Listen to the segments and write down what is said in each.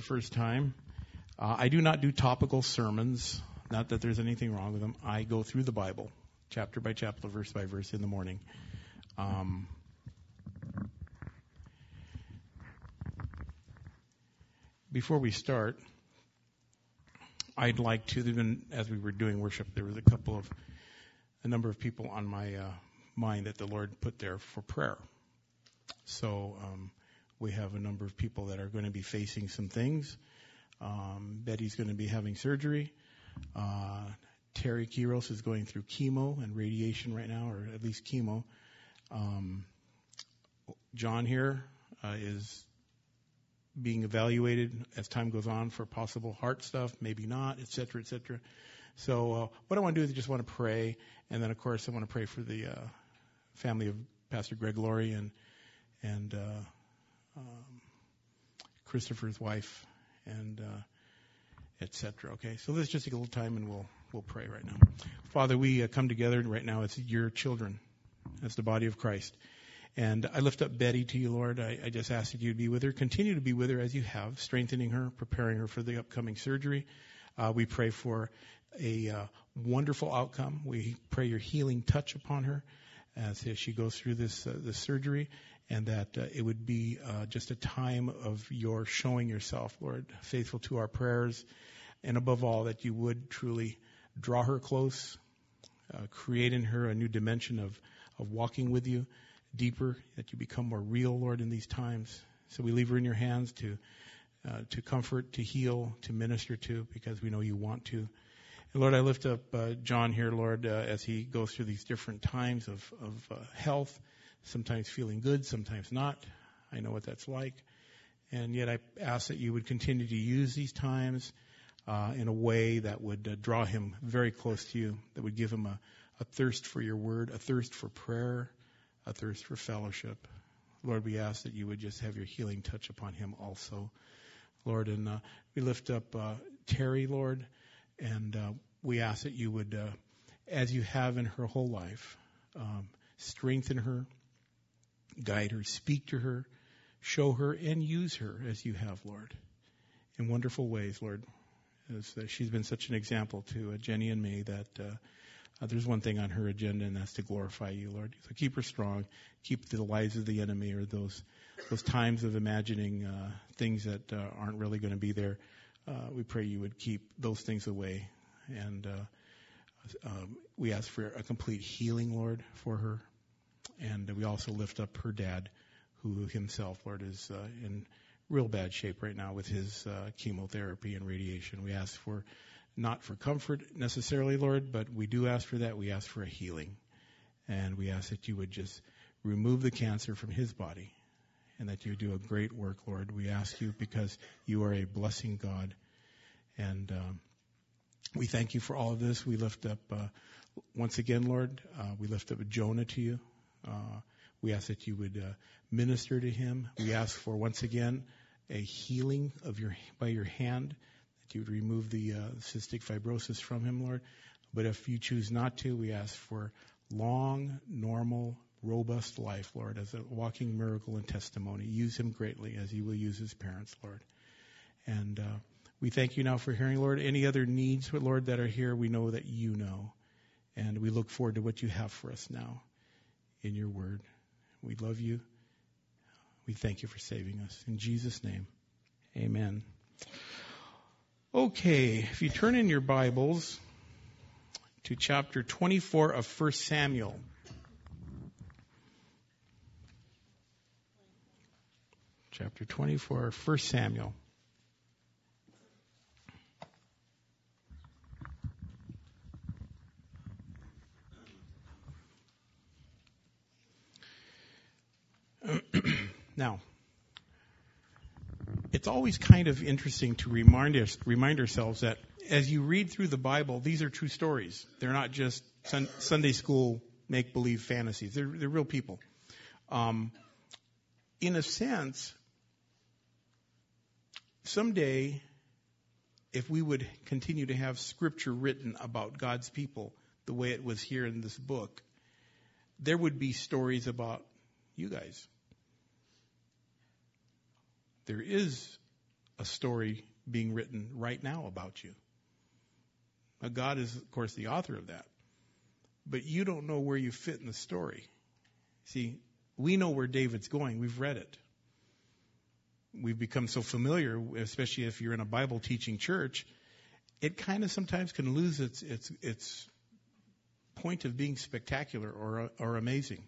first time. I do not do topical sermons. Not that there's anything wrong with them. I go through the Bible, chapter by chapter, verse by verse in the morning. Before we start, I'd like to, as we were doing worship, there was a number of people on my mind that the Lord put there for prayer. So we have a number of people that are going to be facing some things. Betty's going to be having surgery. Terry Quiros is going through chemo and radiation right now, or at least chemo. John here is being evaluated as time goes on for possible heart stuff, maybe not, et cetera, et cetera. So what I want to do is just want to pray, and then, of course, I want to pray for the family of Pastor Greg Laurie and Christopher's wife, and et cetera. Okay, so let's just take a little time, and we'll pray right now. Father, we come together right now as your children, as the body of Christ. And I lift up Betty to you, Lord. I just ask that you to be with her. Continue to be with her as you have, strengthening her, preparing her for the upcoming surgery. We pray for a wonderful outcome. We pray your healing touch upon her as she goes through this surgery, and that it would be just a time of your showing yourself, Lord, faithful to our prayers, and above all, that you would truly draw her close, create in her a new dimension of walking with you deeper, that you become more real, Lord, in these times. So we leave her in your hands to comfort, to heal, to minister to, because we know you want to. And Lord, I lift up John here, Lord, as he goes through these different times of health, sometimes feeling good, sometimes not. I know what that's like. And yet I ask that you would continue to use these times in a way that would draw him very close to you, that would give him a thirst for your word, a thirst for prayer, a thirst for fellowship. Lord, we ask that you would just have your healing touch upon him also. Lord, and we lift up Terry, Lord, and we ask that you would, as you have in her whole life, strengthen her, guide her, speak to her, show her, and use her as you have, Lord, in wonderful ways, Lord. As she's been such an example to Jenny and me that there's one thing on her agenda, and that's to glorify you, Lord. So keep her strong. Keep the lies of the enemy, or those times of imagining things that aren't really going to be there. We pray you would keep those things away. And we ask for a complete healing, Lord, for her. And we also lift up her dad, who himself, Lord, is in real bad shape right now with his chemotherapy and radiation. We ask for not for comfort necessarily, Lord, but we do ask for that. We ask for a healing. And we ask that you would just remove the cancer from his body, and that you would do a great work, Lord. We ask you because you are a blessing God. And we thank you for all of this. We lift up, once again, Lord, we lift up Jonah to you. We ask that you would minister to him. We ask for, once again, a healing by your hand, that you would remove the cystic fibrosis from him, Lord. But if you choose not to, we ask for long, normal, robust life, Lord, as a walking miracle and testimony. Use him greatly as he will use his parents, Lord. And we thank you now for hearing, Lord. Any other needs, Lord, that are here, we know that you know. And we look forward to what you have for us now in your word. We love you. We thank you for saving us. In Jesus' name, amen. Okay, if you turn in your Bibles to chapter 24 of 1 Samuel. Chapter 24 of 1 Samuel. Now, it's always kind of interesting to remind ourselves that as you read through the Bible, these are true stories. They're not just Sunday school make-believe fantasies. They're real people. In a sense, someday, if we would continue to have Scripture written about God's people the way it was here in this book, there would be stories about you guys. There is a story being written right now about you. Now, God is, of course, the author of that. But you don't know where you fit in the story. See, we know where David's going. We've read it. We've become so familiar, especially if you're in a Bible teaching church, it kind of sometimes can lose its point of being spectacular or amazing.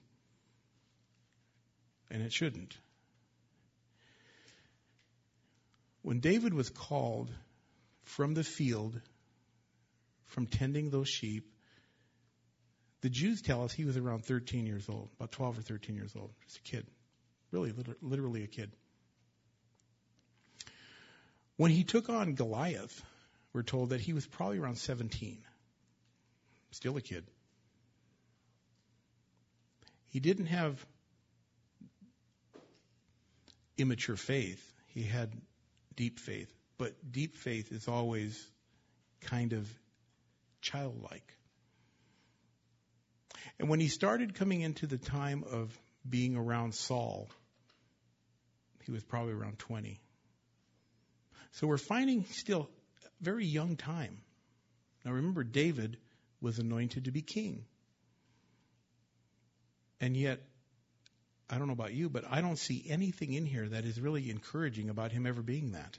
And it shouldn't. When David was called from the field, from tending those sheep, the Jews tell us he was around 13 years old, about 12 or 13 years old, just a kid, really literally a kid. When he took on Goliath, we're told that he was probably around 17, still a kid. He didn't have immature faith. He had deep faith, but deep faith is always kind of childlike. And when he started coming into the time of being around Saul, he was probably around 20. So we're finding still a very young time. Now remember, David was anointed to be king. And yet, I don't know about you, but I don't see anything in here that is really encouraging about him ever being that.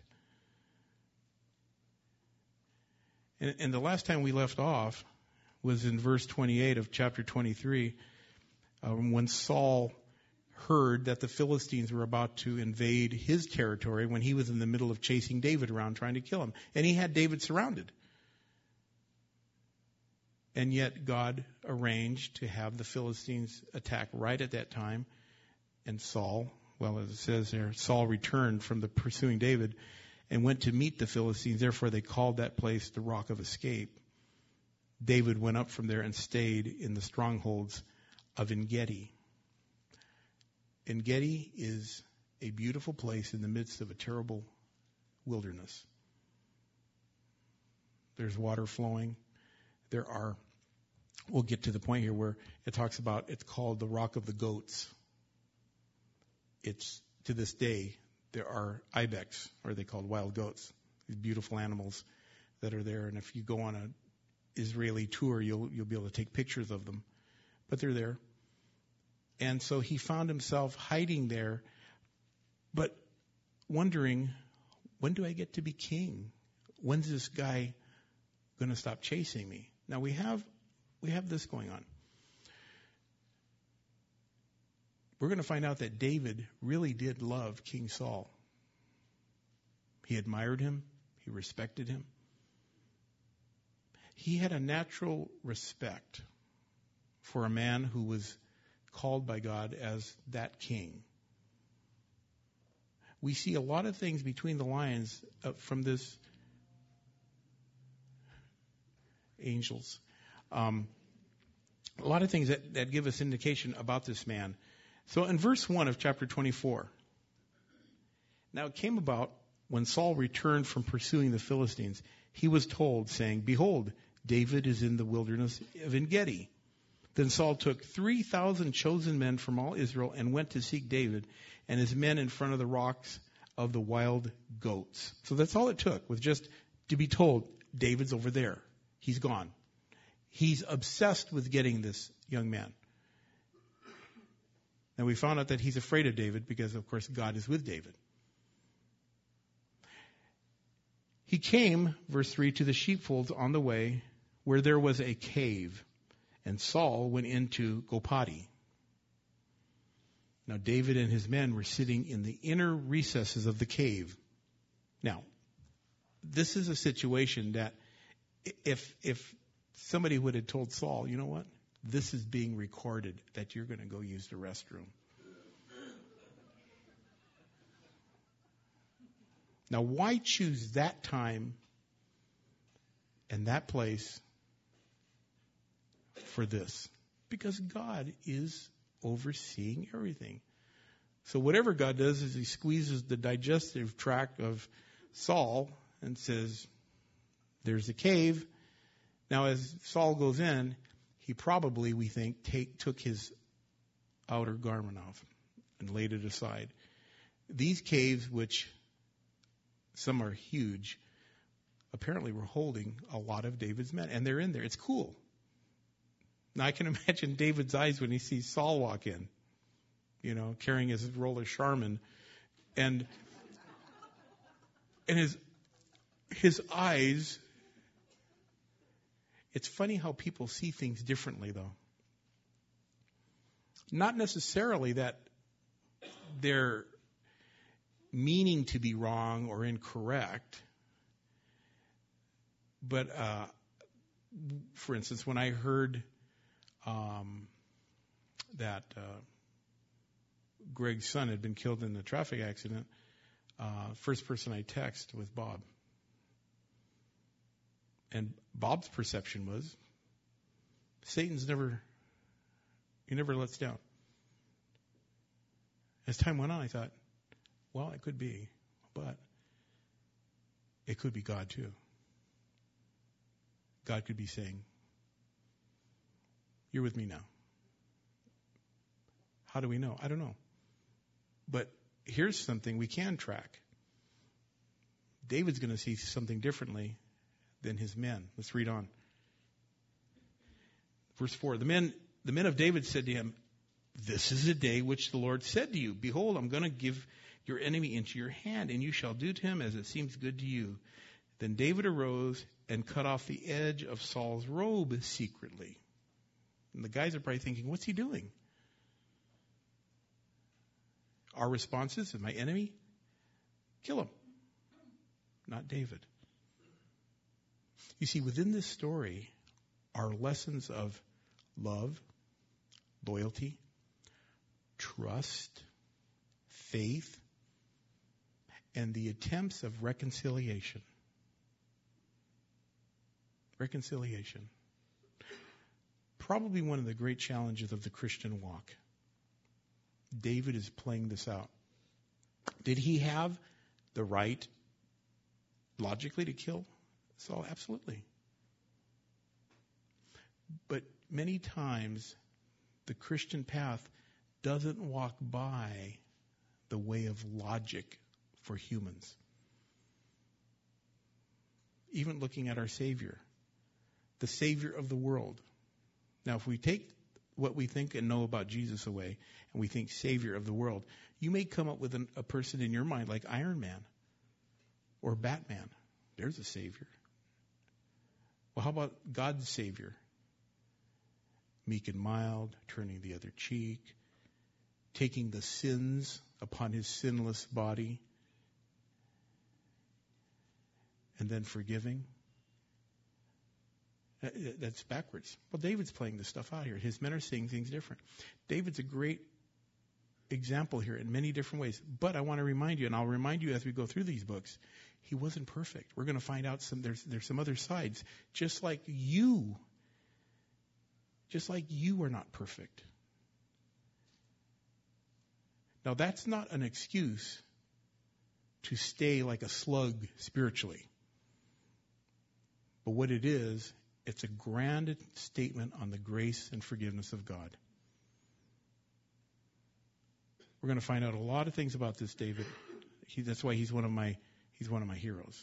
And the last time we left off was in verse 28 of chapter 23, when Saul heard that the Philistines were about to invade his territory when he was in the middle of chasing David around trying to kill him. And he had David surrounded. And yet God arranged to have the Philistines attack right at that time. And Saul, well, as it says there, Saul returned from the pursuing David and went to meet the Philistines. Therefore, they called that place the Rock of Escape. David went up from there and stayed in the strongholds of En-Gedi. En-Gedi is a beautiful place in the midst of a terrible wilderness. There's water flowing. We'll get to the point here where it talks about, it's called the Rock of the Goats. It's, to this day, there are ibex, or they called wild goats, these beautiful animals that are there. And if you go on an Israeli tour, you'll be able to take pictures of them. But they're there. And so he found himself hiding there, but wondering, when do I get to be king? When's this guy going to stop chasing me? Now we have this going on. We're going to find out that David really did love King Saul. He admired him. He respected him. He had a natural respect for a man who was called by God as that king. We see a lot of things between the lines from this angels. A lot of things that give us indication about this man. So in verse 1 of chapter 24, now it came about when Saul returned from pursuing the Philistines, he was told, saying, "Behold, David is in the wilderness of En-Gedi." Then Saul took 3,000 chosen men from all Israel and went to seek David and his men in front of the rocks of the wild goats. So that's all it took, was just to be told, David's over there. He's gone. He's obsessed with getting this young man. Now we found out that he's afraid of David because, of course, God is with David. He came, verse 3, to the sheepfolds on the way where there was a cave, and Saul went in to Gopati. Now David and his men were sitting in the inner recesses of the cave. Now, this is a situation that if somebody would have told Saul, you know what, this is being recorded that you're going to go use the restroom. Now, why choose that time and that place for this? Because God is overseeing everything. So whatever God does is he squeezes the digestive tract of Saul and says, there's a cave. Now, as Saul goes in, he probably, we think, took his outer garment off and laid it aside. These caves, which Some are huge. Apparently we're holding a lot of David's men, and they're in there. It's cool. Now I can imagine David's eyes when he sees Saul walk in, carrying his roll of Charmin, and his eyes. It's funny how people see things differently, though. Not necessarily that they're meaning to be wrong or incorrect, but for instance, when I heard that Greg's son had been killed in a traffic accident, first person I texted was Bob. And Bob's perception was, Satan's never lets down. As time went on, I thought, well, it could be, but it could be God too. God could be saying, you're with me now. How do we know? I don't know. But here's something we can track. David's going to see something differently than his men. Let's read on. Verse 4, the men of David said to him, this is a day which the Lord said to you, behold, I'm going to give your enemy into your hand, and you shall do to him as it seems good to you. Then David arose and cut off the edge of Saul's robe secretly. And the guys are probably thinking, what's he doing? Our response is my enemy? Kill him. Not David. You see, within this story are lessons of love, loyalty, trust, faith, and the attempts of reconciliation. Reconciliation. Probably one of the great challenges of the Christian walk. David is playing this out. Did he have the right, logically, to kill Saul? Absolutely. But many times, the Christian path doesn't walk by the way of logic for humans. Even looking at our Savior, the Savior of the world. Now, if we take what we think and know about Jesus away, and we think Savior of the world, you may come up with a person in your mind like Iron Man or Batman. There's a Savior. Well, how about God's Savior? Meek and mild, turning the other cheek, taking the sins upon his sinless body, and then forgiving. That's backwards. Well, David's playing this stuff out here. His men are seeing things different. David's a great example here in many different ways. But I want to remind you, and I'll remind you as we go through these books, he wasn't perfect. We're going to find out there's some other sides. Just like you are not perfect. Now, that's not an excuse to stay like a slug spiritually. But what it is, it's a grand statement on the grace and forgiveness of God. We're going to find out a lot of things about this David. That's why he's one of my heroes.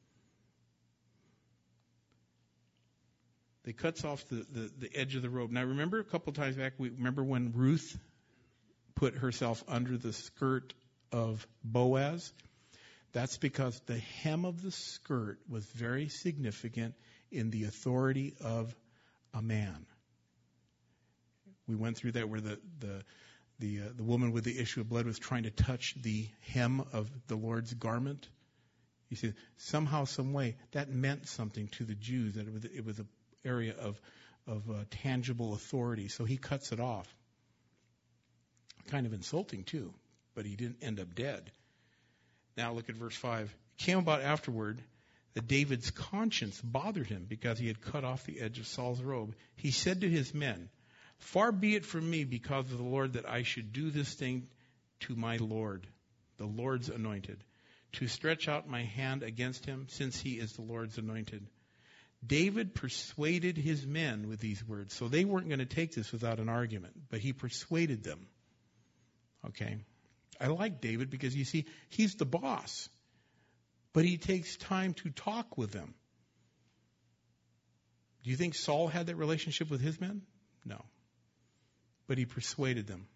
They cuts off the edge of the robe. Now, remember a couple times back, we remember when Ruth put herself under the skirt of Boaz? That's because the hem of the skirt was very significant in the authority of a man. We went through that where the woman with the issue of blood was trying to touch the hem of the Lord's garment. You see, somehow, some way, that meant something to the Jews, that it was an area of tangible authority. So he cuts it off. Kind of insulting, too, but he didn't end up dead. Now look at verse 5. It came about afterward that David's conscience bothered him because he had cut off the edge of Saul's robe. He said to his men, "Far be it from me because of the Lord that I should do this thing to my Lord, the Lord's anointed, to stretch out my hand against him, since he is the Lord's anointed." David persuaded his men with these words. So they weren't going to take this without an argument, but he persuaded them. Okay. I like David because, you see, he's the boss. But he takes time to talk with them. Do you think Saul had that relationship with his men? No. But he persuaded them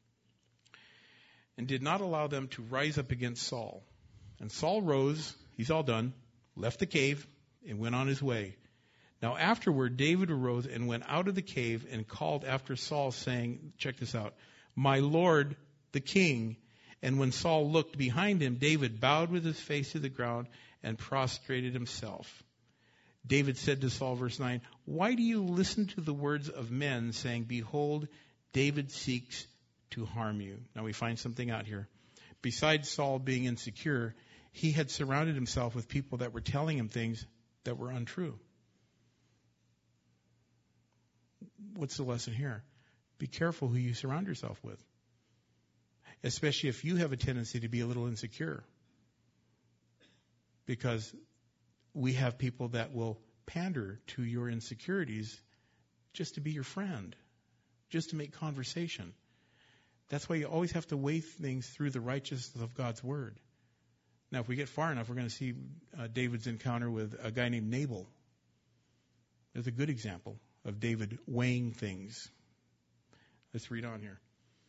and did not allow them to rise up against Saul. And Saul rose, he's all done, left the cave, and went on his way. Now afterward, David arose and went out of the cave and called after Saul, saying, check this out, my Lord, the king. And when Saul looked behind him, David bowed with his face to the ground and prostrated himself. David said to Saul, verse 9, why do you listen to the words of men, saying, behold, David seeks to harm you? Now we find something out here. Besides Saul being insecure, he had surrounded himself with people that were telling him things that were untrue. What's the lesson here? Be careful who you surround yourself with. Especially if you have a tendency to be a little insecure. Because we have people that will pander to your insecurities just to be your friend, just to make conversation. That's why you always have to weigh things through the righteousness of God's word. Now, if we get far enough, we're going to see David's encounter with a guy named Nabal. There's a good example of David weighing things. Let's read on here.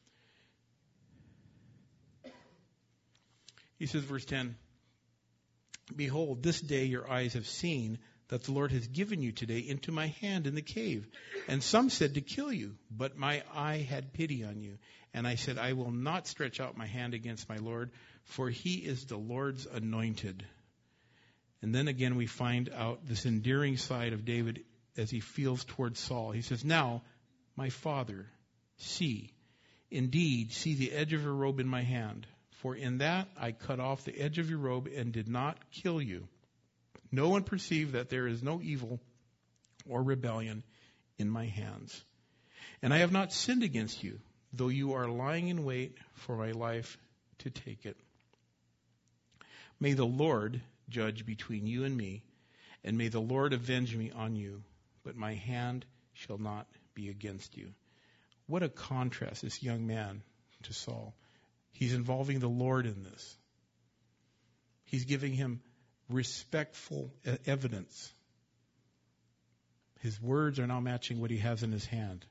He says, verse 10, behold, this day your eyes have seen that the Lord has given you today into my hand in the cave. And some said to kill you, but my eye had pity on you. And I said, I will not stretch out my hand against my Lord, for he is the Lord's anointed. And then again we find out this endearing side of David as he feels towards Saul. He says, now, my father, see the edge of your robe in my hand. For in that I cut off the edge of your robe and did not kill you. No one perceived that there is no evil or rebellion in my hands. And I have not sinned against you, though you are lying in wait for my life to take it. May the Lord judge between you and me, and may the Lord avenge me on you, but my hand shall not be against you. What a contrast, this young man to Saul. He's involving the Lord in this. He's giving him respectful evidence. His words are now matching what he has in his hand.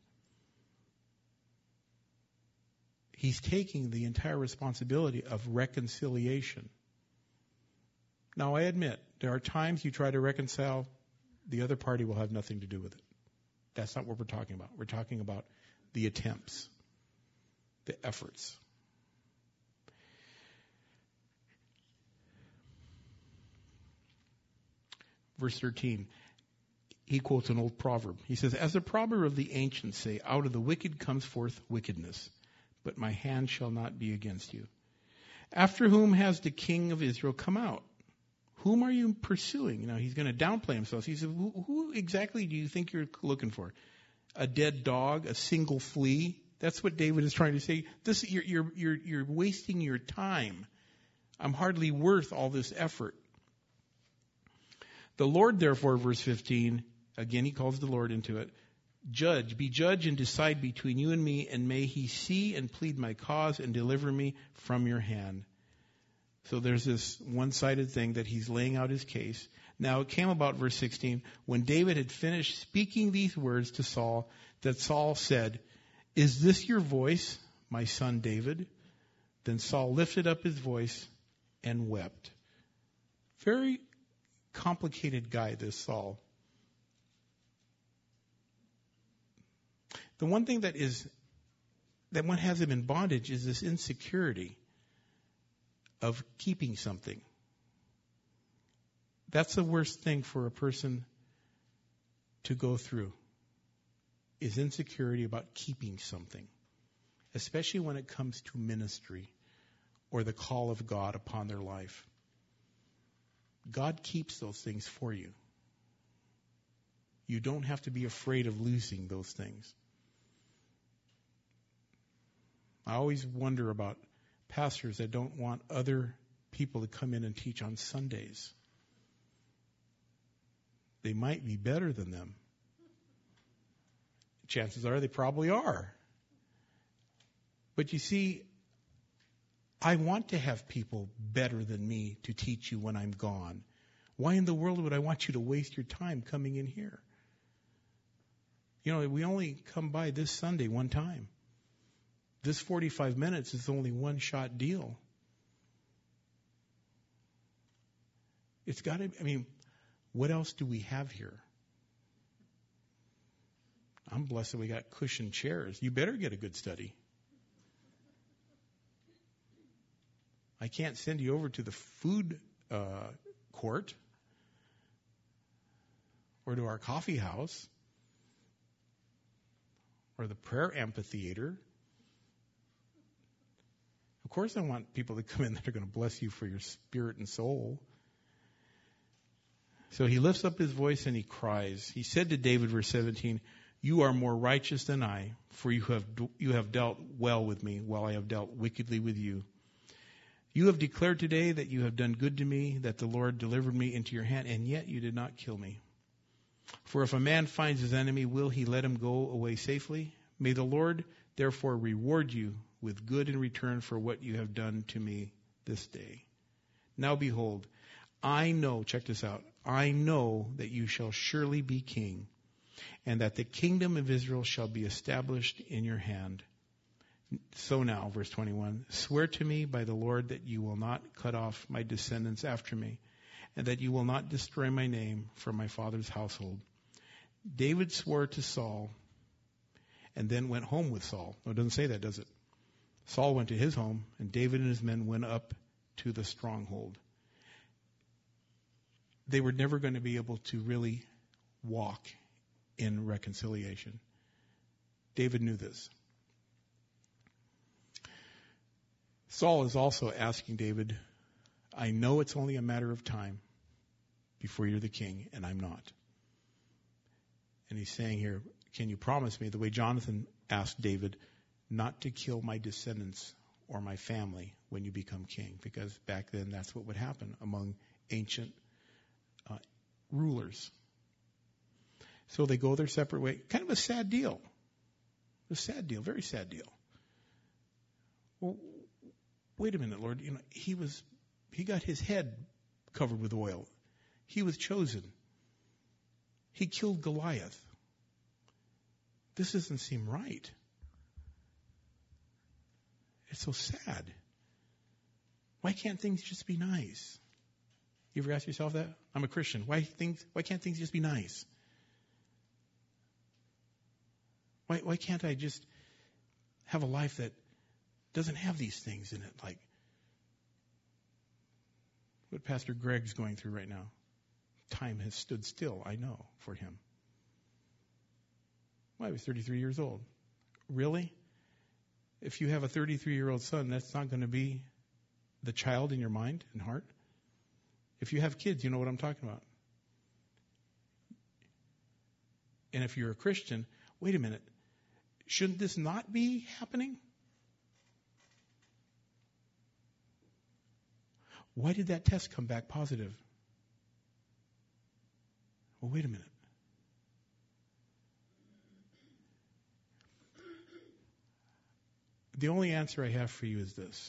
He's taking the entire responsibility of reconciliation. Now, I admit, there are times you try to reconcile, the other party will have nothing to do with it. That's not what we're talking about. We're talking about the attempts, the efforts. Verse 13, he quotes an old proverb. He says, as the proverb of the ancients say, out of the wicked comes forth wickedness, but my hand shall not be against you. After whom has the king of Israel come out? Whom are you pursuing? Now, he's going to downplay himself. He says, who exactly do you think you're looking for? A dead dog, a single flea? That's what David is trying to say. You're wasting your time. I'm hardly worth all this effort. The Lord, therefore, verse 15, again he calls the Lord into it, be judge and decide between you and me, and may he see and plead my cause and deliver me from your hand. So there's this one-sided thing that he's laying out his case. Now it came about, verse 16, when David had finished speaking these words to Saul, that Saul said, is this your voice, my son David? Then Saul lifted up his voice and wept. Very complicated guy, this Saul. The one thing that one has him in bondage is this insecurity of keeping something. That's the worst thing for a person to go through, is insecurity about keeping something, especially when it comes to ministry or the call of God upon their life. God keeps those things for you. You don't have to be afraid of losing those things. I always wonder about pastors that don't want other people to come in and teach on Sundays. They might be better than them. Chances are they probably are. But you see, I want to have people better than me to teach you when I'm gone. Why in the world would I want you to waste your time coming in here? You know, we only come by this Sunday one time. This 45 minutes is only one shot deal. It's got to, I mean, what else do we have here? I'm blessed that we got cushioned chairs. You better get a good study. I can't send you over to the food court or to our coffee house or the prayer amphitheater. Of course I want people to come in that are going to bless you for your spirit and soul. So he lifts up his voice and he cries. He said to David, verse 17, "You are more righteous than I, for you have dealt well with me, while I have dealt wickedly with you. You have declared today that you have done good to me, that the Lord delivered me into your hand, and yet you did not kill me. For if a man finds his enemy, will he let him go away safely? May the Lord therefore reward you with good in return for what you have done to me this day. Now behold, I know," check this out, "I know that you shall surely be king, and that the kingdom of Israel shall be established in your hand. So now," verse 21, "swear to me by the Lord that you will not cut off my descendants after me, and that you will not destroy my name from my father's household." David swore to Saul and then went home with Saul. No, it doesn't say that, does it? Saul went to his home, and David and his men went up to the stronghold. They were never going to be able to really walk in reconciliation. David knew this. Saul is also asking David, "I know it's only a matter of time before you're the king, and I'm not." And he's saying here, "Can you promise me," the way Jonathan asked David, "not to kill my descendants or my family when you become king?" Because back then that's what would happen among ancient rulers. So they go their separate way. Kind of a sad deal. A sad deal, very sad deal. Well, wait a minute, Lord. You know, he got his head covered with oil. He was chosen. He killed Goliath. This doesn't seem right. It's so sad. Why can't things just be nice? You ever ask yourself that? I'm a Christian. Why can't things just be nice? Why can't I just have a life that doesn't have these things in it, like what Pastor Greg's going through right now? Time has stood still, I know, for him. Well, he was 33 years old. Really? If you have a 33-year-old son, that's not going to be the child in your mind and heart? If you have kids, you know what I'm talking about. And if you're a Christian, wait a minute, shouldn't this not be happening? Why did that test come back positive? Well, wait a minute. The only answer I have for you is this.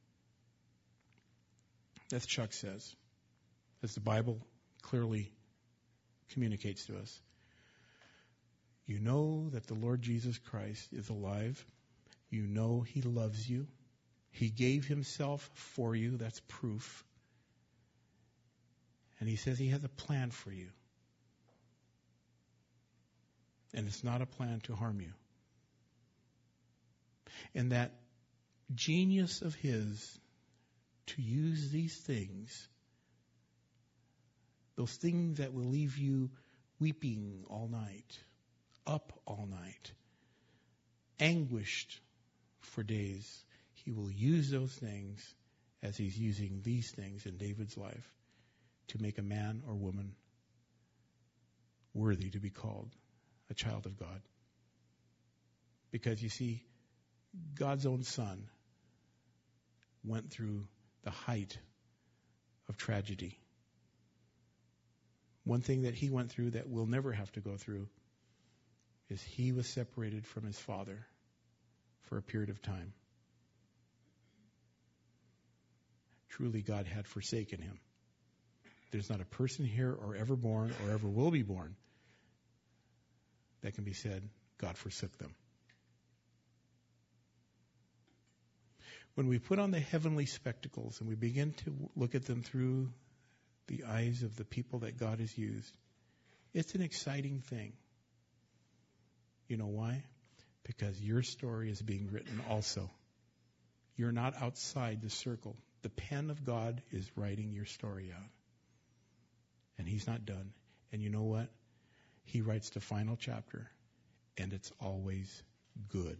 As Chuck says, as the Bible clearly communicates to us. You know that the Lord Jesus Christ is alive. You know He loves you. He gave Himself for you. That's proof. And He says He has a plan for you. And it's not a plan to harm you. And that genius of His to use these things, those things that will leave you weeping all night, up all night, anguished for days, He will use those things as He's using these things in David's life to make a man or woman worthy to be called a child of God. Because you see, God's own Son went through the height of tragedy. One thing that He went through that we'll never have to go through is He was separated from His Father for a period of time. truly God had forsaken him. There's not a person here or ever born or ever will be born that can be said, God forsook them. When we put on the heavenly spectacles and we begin to look at them through the eyes of the people that God has used, it's an exciting thing. You know why? Because your story is being written also. You're not outside the circle. The pen of God is writing your story out. And he's not done. And you know what? He writes the final chapter, and it's always good.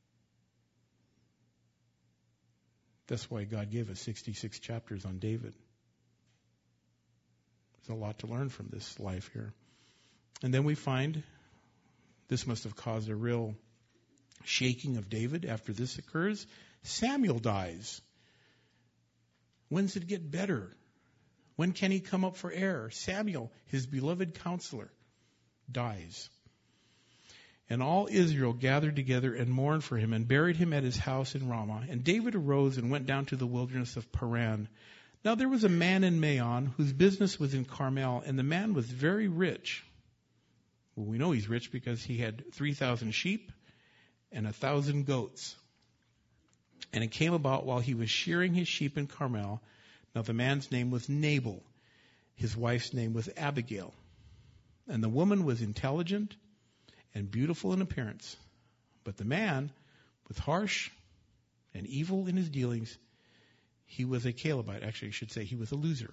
That's why God gave us 66 chapters on David. There's a lot to learn from this life here. And then we find this must have caused a real shaking of David after this occurs. Samuel dies. When does it get better? When can he come up for air? Samuel, his beloved counselor, dies. And all Israel gathered together and mourned for him and buried him at his house in Ramah. And David arose and went down to the wilderness of Paran. Now there was a man in Maon whose business was in Carmel, and the man was very rich. Well, we know he's rich because he had 3,000 sheep and 1,000 goats. And it came about while he was shearing his sheep in Carmel. Now the man's name was Nabal. His wife's name was Abigail. And the woman was intelligent and beautiful in appearance. But the man was harsh and evil in his dealings. He was a Calebite. Actually, I should say he was a loser.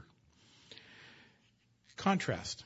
Contrast.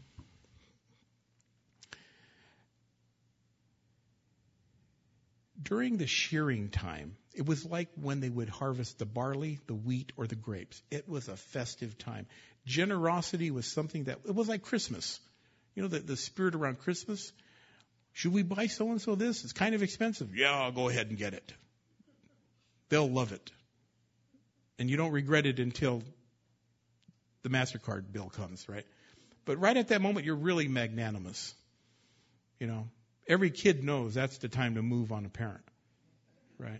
During the shearing time, it was like when they would harvest the barley, the wheat, or the grapes. It was a festive time. Generosity was something that, it was like Christmas. You know, the spirit around Christmas. Should we buy so-and-so this? It's kind of expensive. Yeah, I'll go ahead and get it. They'll love it. And you don't regret it until the MasterCard bill comes, right? But right at that moment, you're really magnanimous. You know, every kid knows that's the time to move on a parent, right?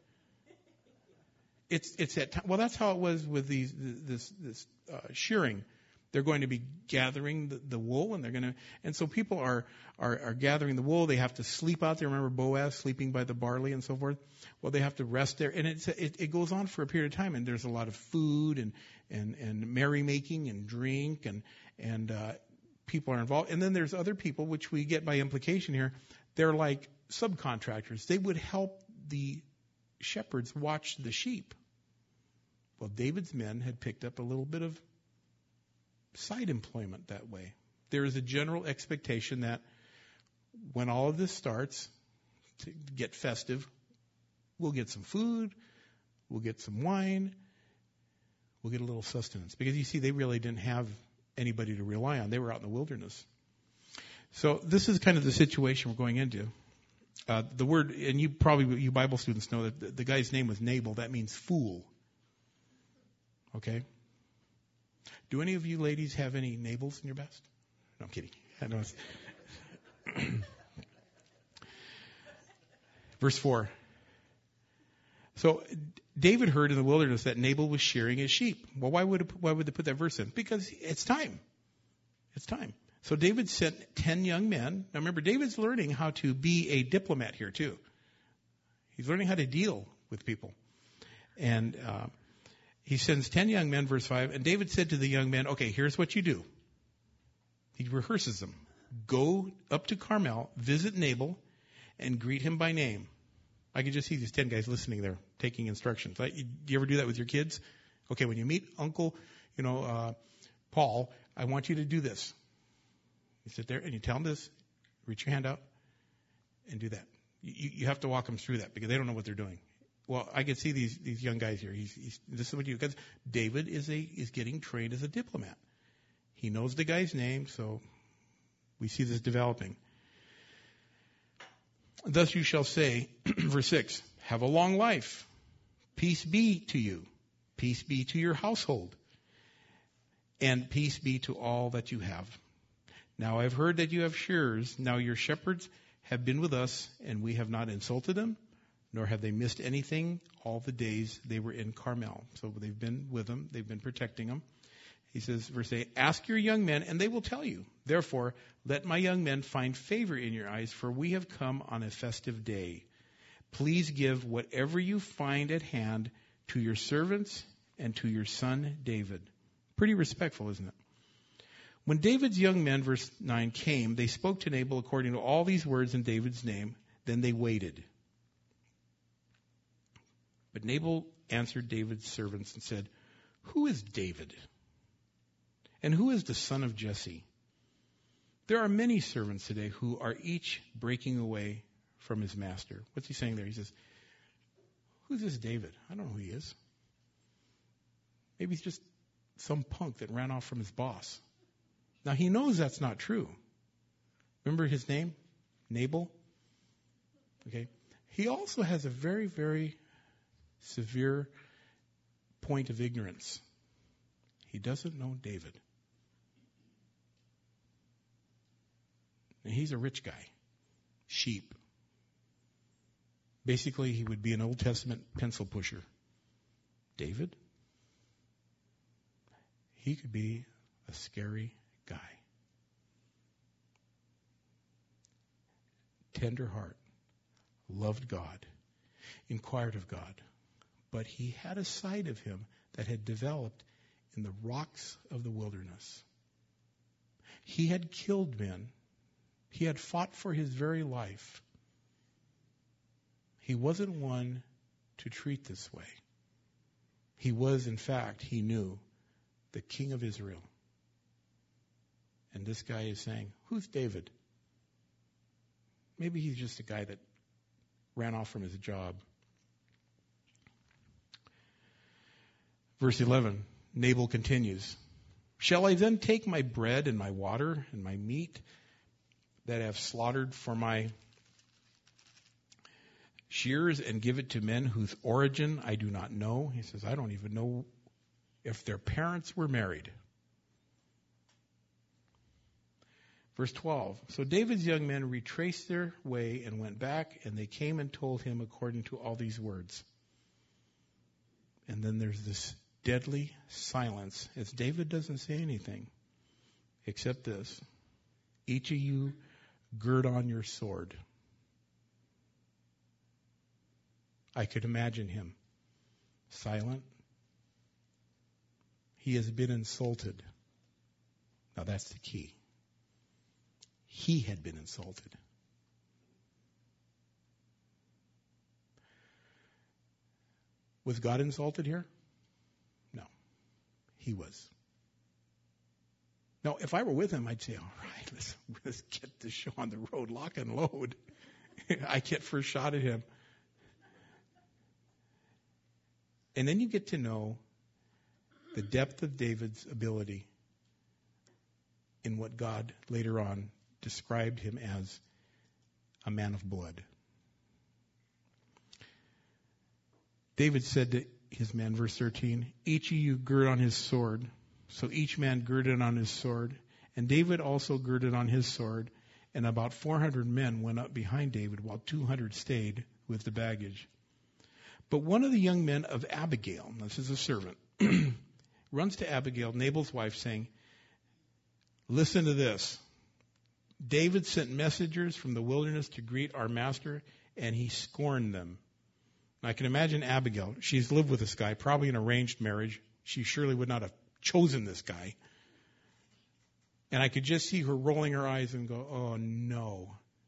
It's that time. Well, that's how it was with this shearing. They're going to be gathering the wool, and so people are gathering the wool. They have to sleep out there. Remember Boaz sleeping by the barley and so forth? Well, they have to rest there, and it goes on for a period of time. And there's a lot of food and merrymaking and drink and people are involved. And then there's other people, which we get by implication here. They're like subcontractors. They would help the shepherds watch the sheep. Well, David's men had picked up a little bit of side employment that way. There is a general expectation that when all of this starts to get festive, we'll get some food, we'll get some wine, we'll get a little sustenance. Because you see, they really didn't have anybody to rely on. They were out in the wilderness. So this is kind of the situation we're going into. The word, and you Bible students know that the guy's name was Nabal. That means fool. Okay? Do any of you ladies have any Nabals in your best? No, I'm kidding. I know Verse 4. So David heard in the wilderness that Nabal was shearing his sheep. Well, why would they put that verse in? Because it's time. It's time. So David sent 10 young men. Now remember, David's learning how to be a diplomat here too. He's learning how to deal with people. And he sends 10 young men, verse 5. And David said to the young men, okay, here's what you do. He rehearses them. Go up to Carmel, visit Nabal, and greet him by name. I can just see these 10 guys listening there, taking instructions. Do you ever do that with your kids? Okay, when you meet Uncle, Paul, I want you to do this. You sit there and you tell them this, reach your hand out, and do that. You have to walk them through that because they don't know what they're doing. Well, I can see these young guys here. This is what you do. Because David is getting trained as a diplomat. He knows the guy's name, so we see this developing. Thus you shall say, verse 6, have a long life. Peace be to you. Peace be to your household. And peace be to all that you have. Now I've heard that you have shearers. Now your shepherds have been with us, and we have not insulted them, nor have they missed anything all the days they were in Carmel. So they've been with him. They've been protecting him. He says, verse 8, ask your young men, and they will tell you. Therefore, let my young men find favor in your eyes, for we have come on a festive day. Please give whatever you find at hand to your servants and to your son David. Pretty respectful, isn't it? When David's young men, verse 9, came, they spoke to Nabal according to all these words in David's name. Then they waited. But Nabal answered David's servants and said, who is David? And who is the son of Jesse? There are many servants today who are each breaking away from his master. What's he saying there? He says, who's this David? I don't know who he is. Maybe he's just some punk that ran off from his boss. Now he knows that's not true. Remember his name? Nabal? Okay. He also has a very, very severe point of ignorance. He doesn't know David. And he's a rich guy. Sheep. Basically, he would be an Old Testament pencil pusher. David? He could be a scary guy. Tender heart. Loved God. Inquired of God. But he had a side of him that had developed in the rocks of the wilderness. He had killed men. He had fought for his very life. He wasn't one to treat this way. He was, in fact, he knew, the king of Israel. And this guy is saying, who's David? Maybe he's just a guy that ran off from his job. Verse 11, Nabal continues, shall I then take my bread and my water and my meat that I have slaughtered for my shears and give it to men whose origin I do not know? He says, I don't even know if their parents were married. Verse 12, so David's young men retraced their way and went back, and they came and told him according to all these words. And then there's this deadly silence as David doesn't say anything except this. Each of you gird on your sword. I could imagine him silent. He has been insulted. Now that's the key. He had been insulted. Was God insulted here? No. He was. Now, if I were with him, I'd say, all right, let's get this show on the road, lock and load. I get first shot at him. And then you get to know the depth of David's ability in what God later on described him as a man of blood. David said to his men, verse 13, each of you gird on his sword. So each man girded on his sword. And David also girded on his sword. And about 400 men went up behind David, while 200 stayed with the baggage. But one of the young men of Abigail, this is a servant, runs to Abigail, Nabal's wife, saying, listen to this. David sent messengers from the wilderness to greet our master, and he scorned them. And I can imagine Abigail. She's lived with this guy, probably an arranged marriage. She surely would not have chosen this guy. And I could just see her rolling her eyes and go, oh no.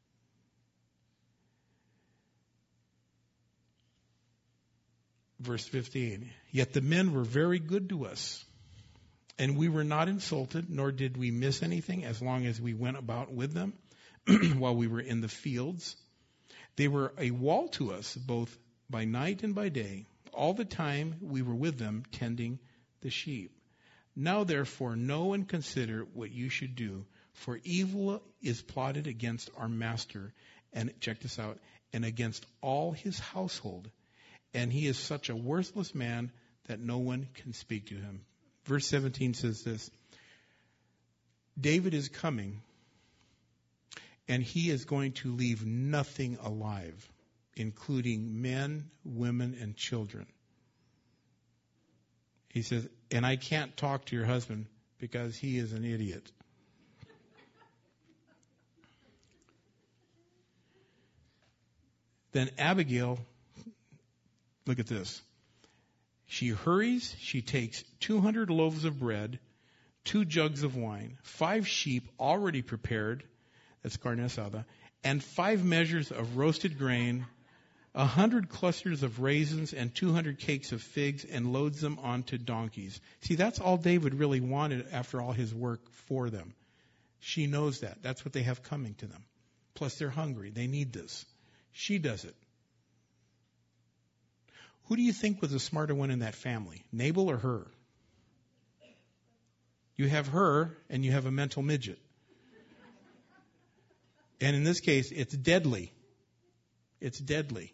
Verse 15, yet the men were very good to us, and we were not insulted, nor did we miss anything as long as we went about with them while we were in the fields. They were a wall to us, both by night and by day, all the time we were with them tending the sheep. Now therefore know and consider what you should do, for evil is plotted against our master, and check this out, and against all his household. And he is such a worthless man that no one can speak to him. Verse 17 says this, David is coming, and he is going to leave nothing alive. including men, women, and children. He says, and I can't talk to your husband because he is an idiot. Then Abigail, look at this. She hurries, she takes 200 loaves of bread, 2 jugs of wine, 5 sheep already prepared, that's carne asada, and 5 measures of roasted grain, 100 clusters of raisins, and 200 cakes of figs, and loads them onto donkeys. See, that's all David really wanted after all his work for them. She knows that. That's what they have coming to them. Plus, they're hungry. They need this. She does it. Who do you think was the smarter one in that family, Nabal or her? You have her, and you have a mental midget. And in this case, it's deadly. It's deadly.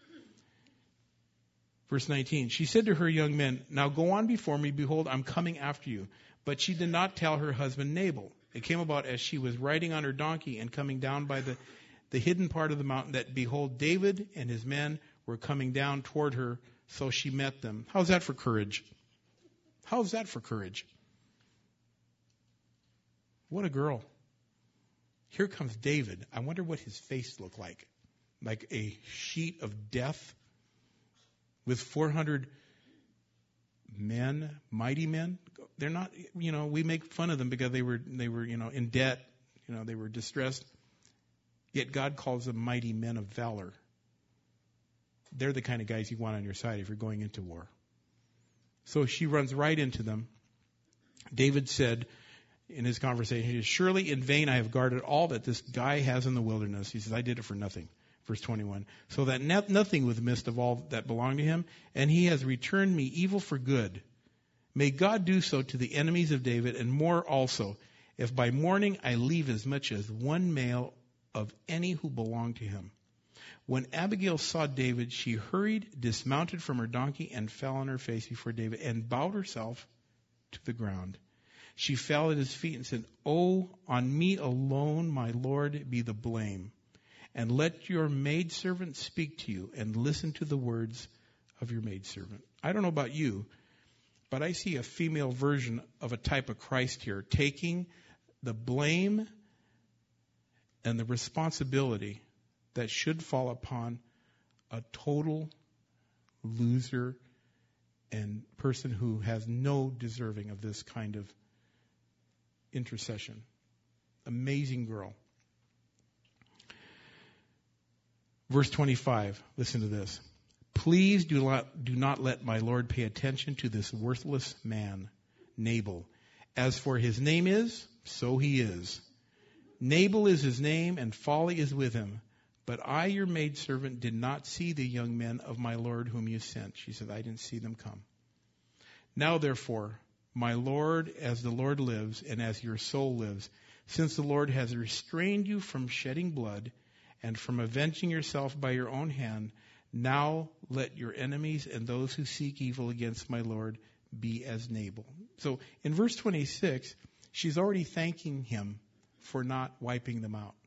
Verse 19, she said to her young men, now go on before me, behold, I'm coming after you. But she did not tell her husband Nabal. It came about as she was riding on her donkey and coming down by the hidden part of the mountain that, behold, David and his men were coming down toward her, so she met them. How's that for courage? How's that for courage? What a girl. Here comes David. I wonder what his face looked like. Like a sheet of death with 400 men, mighty men. They're not, we make fun of them because they were, in debt. They were distressed. Yet God calls them mighty men of valor. They're the kind of guys you want on your side if you're going into war. So she runs right into them. David said in his conversation, surely in vain I have guarded all that this guy has in the wilderness. He says, I did it for nothing. Verse 21. So that nothing was missed of all that belonged to him, and he has returned me evil for good. May God do so to the enemies of David, and more also, if by morning I leave as much as one male of any who belong to him. When Abigail saw David, she hurried, dismounted from her donkey, and fell on her face before David, and bowed herself to the ground. She fell at his feet and said, Oh, on me alone, my Lord, be the blame. And let your maidservant speak to you, and listen to the words of your maidservant. I don't know about you, but I see a female version of a type of Christ here, taking the blame and the responsibility that should fall upon a total loser and person who has no deserving of this kind of intercession. Amazing girl. Verse 25, listen to this. Please do not let my Lord pay attention to this worthless man, Nabal. As for his name is, so he is. Nabal is his name, and folly is with him. But I, your maidservant, did not see the young men of my Lord whom you sent. She said, I didn't see them come. Now, therefore, my Lord, as the Lord lives, and as your soul lives, since the Lord has restrained you from shedding blood and from avenging yourself by your own hand, now let your enemies and those who seek evil against my Lord be as Nabal. So in verse 26, she's already thanking him for not wiping them out.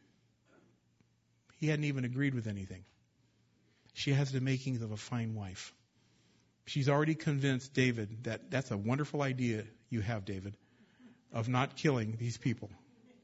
He hadn't even agreed with anything. She has the makings of a fine wife. She's already convinced David that that's a wonderful idea you have, David, of not killing these people.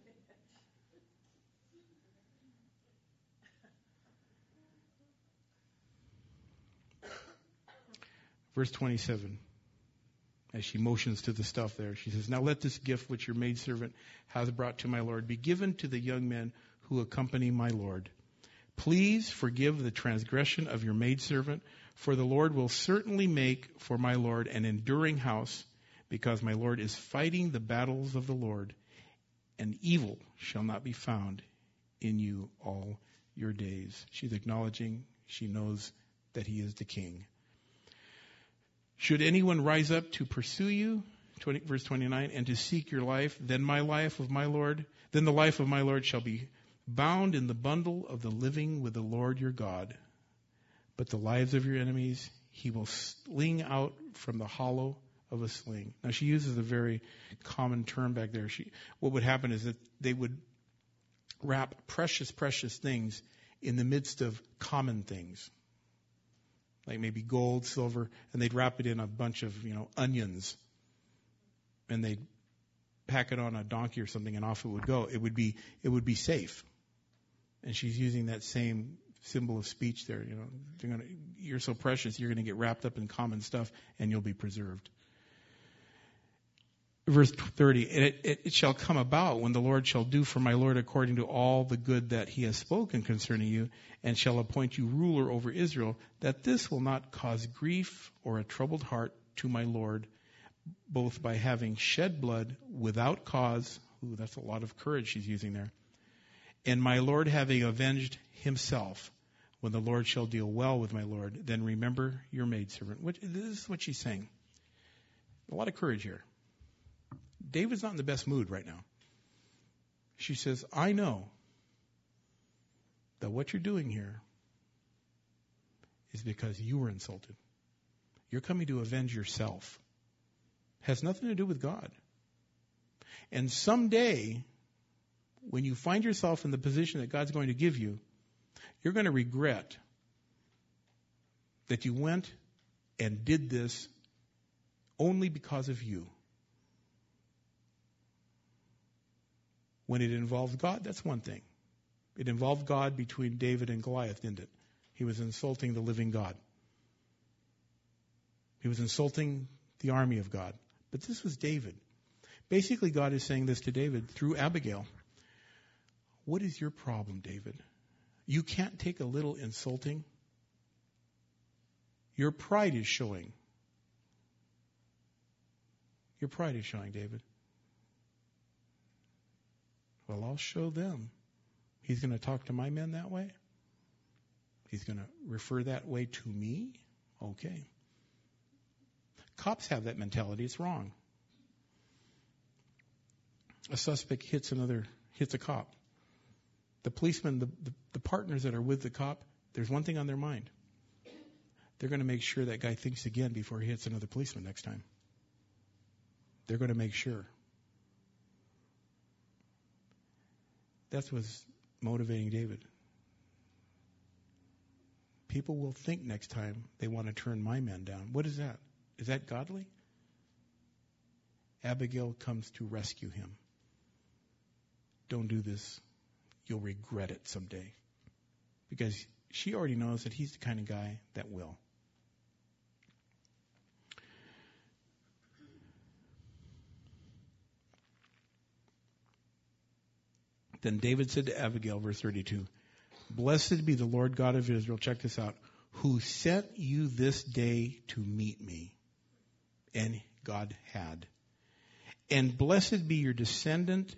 Verse 27, as she motions to the stuff there, she says, now let this gift which your maidservant has brought to my Lord be given to the young men who accompany my Lord. Please forgive the transgression of your maidservant, for the Lord will certainly make for my Lord an enduring house, because my Lord is fighting the battles of the Lord, and evil shall not be found in you all your days. She's acknowledging she knows that he is the king. Should anyone rise up to pursue you, verse 29, and to seek your life, then the life of my Lord shall be bound in the bundle of the living with the Lord your God. But the lives of your enemies he will sling out from the hollow of a sling. Now she uses a very common term back there. What would happen is that they would wrap precious, precious things in the midst of common things, like maybe gold, silver, and they'd wrap it in a bunch of, onions, and they'd pack it on a donkey or something, and off it would go. It would be safe. And she's using that same symbol of speech there. You're so precious, you're going to get wrapped up in common stuff, and you'll be preserved. Verse 30, and it shall come about when the Lord shall do for my Lord according to all the good that he has spoken concerning you, and shall appoint you ruler over Israel, that this will not cause grief or a troubled heart to my Lord, both by having shed blood without cause. Ooh, that's a lot of courage she's using there. And my Lord having avenged himself, when the Lord shall deal well with my Lord, then remember your maidservant. This is what she's saying. A lot of courage here. David's not in the best mood right now. She says, I know that what you're doing here is because you were insulted. You're coming to avenge yourself. It has nothing to do with God. And someday, when you find yourself in the position that God's going to give you, you're going to regret that you went and did this only because of you. When it involved God, that's one thing. It involved God between David and Goliath, didn't it? He was insulting the living God. He was insulting the army of God. But this was David. Basically, God is saying this to David through Abigail. What is your problem, David? You can't take a little insulting. Your pride is showing. Your pride is showing, David. Well, I'll show them. He's going to talk to my men that way? He's going to refer that way to me? Okay. Cops have that mentality. It's wrong. A suspect hits a cop. The policeman, the partners that are with the cop, there's one thing on their mind. They're going to make sure that guy thinks again before he hits another policeman next time. They're going to make sure. That's what's motivating David. People will think next time they want to turn my men down. What is that? Is that godly? Abigail comes to rescue him. Don't do this. You'll regret it someday. Because she already knows that he's the kind of guy that will. Then David said to Abigail, verse 32, Blessed be the Lord God of Israel, check this out, who sent you this day to meet me. And God had. And blessed be your discernment,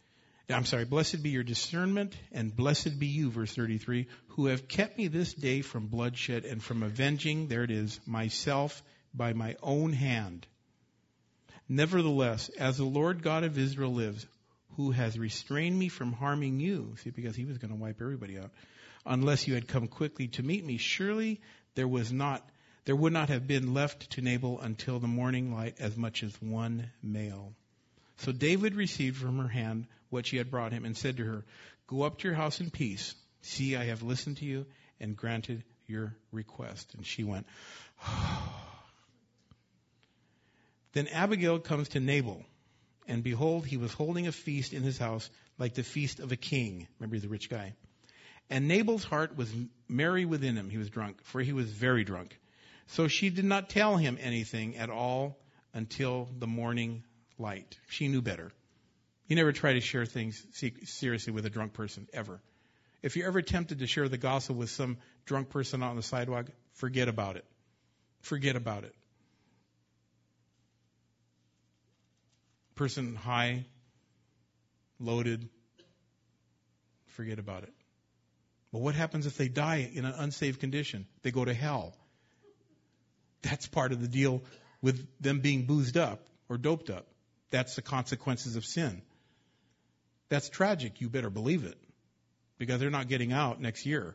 and blessed be you, verse 33, who have kept me this day from bloodshed and from avenging, there it is, myself by my own hand. Nevertheless, as the Lord God of Israel lives, who has restrained me from harming you, see, because he was going to wipe everybody out, unless you had come quickly to meet me, surely there would not have been left to Nabal until the morning light as much as one male. So David received from her hand what she had brought him and said to her, Go up to your house in peace. See, I have listened to you and granted your request. And she went, Then Abigail comes to Nabal, and behold, he was holding a feast in his house like the feast of a king. Remember, he's a rich guy. And Nabal's heart was merry within him. He was drunk, for he was very drunk. So she did not tell him anything at all until the morning light. She knew better. You never try to share things seriously with a drunk person, ever. If you're ever tempted to share the gospel with some drunk person out on the sidewalk, forget about it. Forget about it. Person high, loaded, forget about it. But what happens if they die in an unsafe condition? They go to hell. That's part of the deal with them being boozed up or doped up. That's the consequences of sin. That's tragic. You better believe it. Because they're not getting out next year.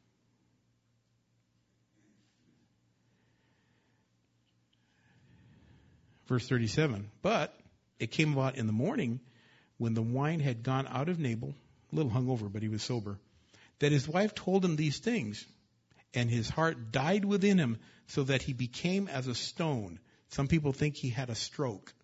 Verse 37. But it came about in the morning when the wine had gone out of Nabal, a little hungover, but he was sober, that his wife told him these things, and his heart died within him, so that he became as a stone. Some people think he had a stroke.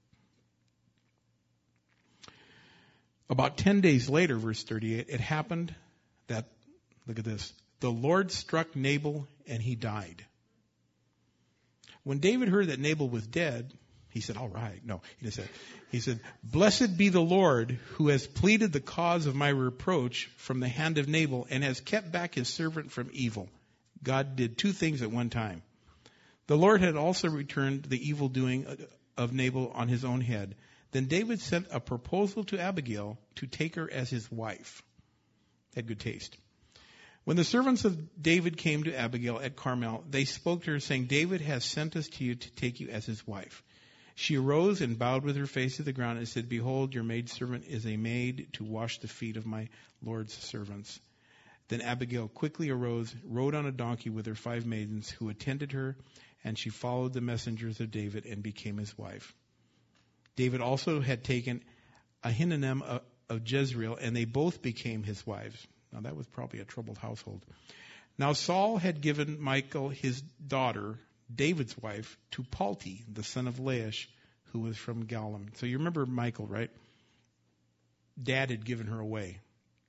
About 10 days later, verse 38, it happened that, look at this, the Lord struck Nabal and he died. When David heard that Nabal was dead, he said, all right. No, he said, blessed be the Lord who has pleaded the cause of my reproach from the hand of Nabal and has kept back his servant from evil. God did two things at one time. The Lord had also returned the evil doing of Nabal on his own head. Then David sent a proposal to Abigail to take her as his wife. Had good taste. When the servants of David came to Abigail at Carmel, they spoke to her, saying, David has sent us to you to take you as his wife. She arose and bowed with her face to the ground and said, behold, your maidservant is a maid to wash the feet of my Lord's servants. Then Abigail quickly arose, rode on a donkey with her 5 maidens who attended her, and she followed the messengers of David and became his wife. David also had taken Ahinoam of Jezreel, and they both became his wives. Now that was probably a troubled household. Now Saul had given Michal, his daughter, David's wife, to Palti, the son of Laish, who was from Galim. So you remember Michal, right? Dad had given her away.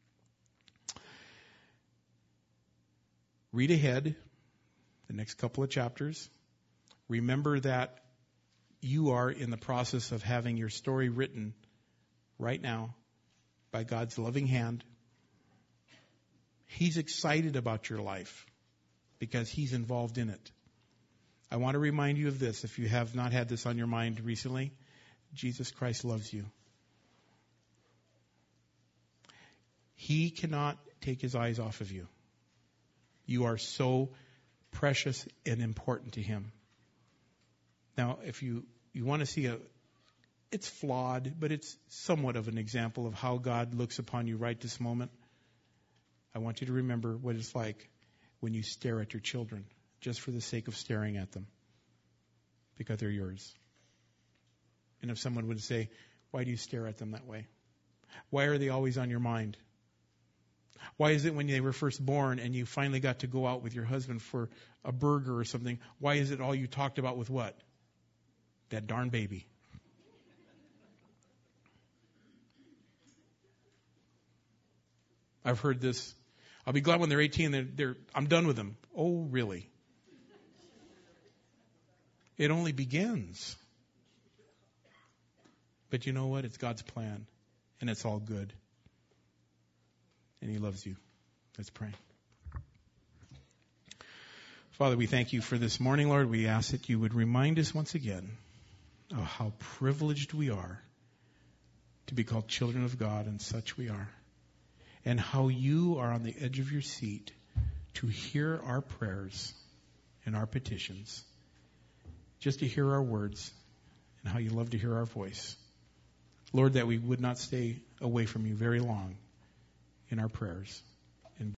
Read ahead, the next couple of chapters. Remember that you are in the process of having your story written right now by God's loving hand. He's excited about your life because He's involved in it. I want to remind you of this, if you have not had this on your mind recently. Jesus Christ loves you. He cannot take His eyes off of you. You are so precious and important to Him. Now, if you want to see it's flawed, but it's somewhat of an example of how God looks upon you right this moment. I want you to remember what it's like when you stare at your children, just for the sake of staring at them, because they're yours. And if someone would say, why do you stare at them that way? Why are they always on your mind? Why is it when they were first born and you finally got to go out with your husband for a burger or something, why is it all you talked about with what? That darn baby. I've heard this. I'll be glad when they're 18. I'm done with them. Oh, really? It only begins. But you know what? It's God's plan, and it's all good. And He loves you. Let's pray. Father, we thank You for this morning, Lord. We ask that You would remind us once again of how privileged we are to be called children of God, and such we are. And how You are on the edge of Your seat to hear our prayers and our petitions, just to hear our words, and how You love to hear our voice. Lord, that we would not stay away from You very long in our prayers.